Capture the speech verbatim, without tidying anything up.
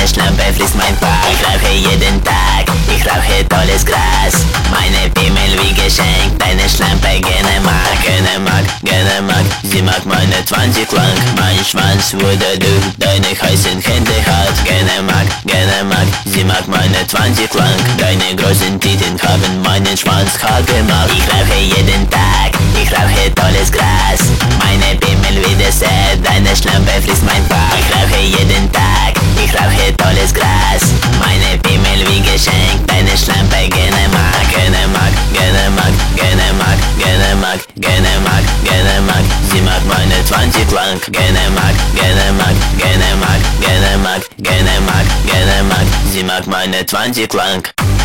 deine Schlampe frisst mein Park. Ich rauche jeden Tag, ich rauche tolles Gras. Meine Pimmel wie Geschenk, deine Schlampe gerne mag. Gerne mag, gerne mag, sie mag meine zwanzig lang. Mein Schwanz wurde durch deine heißen Hände hart. Gerne mag, gerne mag, sie mag meine zwanzig lang. Deine großen Titten haben meinen Schwanz hart gemacht. Ich rauche jeden Tag, ich rauche tolles Gras. Meine Pimmel wie Dessert, deine Schlampe frisst mein Park. Ich rauche jeden Tag, ich rauche tolles Gras. Meine Pimmel wie Geschenk, deine Schlampe gerne mag. Gerne mag, gerne mag, gerne mag, gerne mag, gerne mag, gerne mag, sie mag meine zwanzig lang. Gerne mag, gerne mag, gerne mag, gerne mag, gerne mag, gerne mag, sie mag meine zwanzig lang.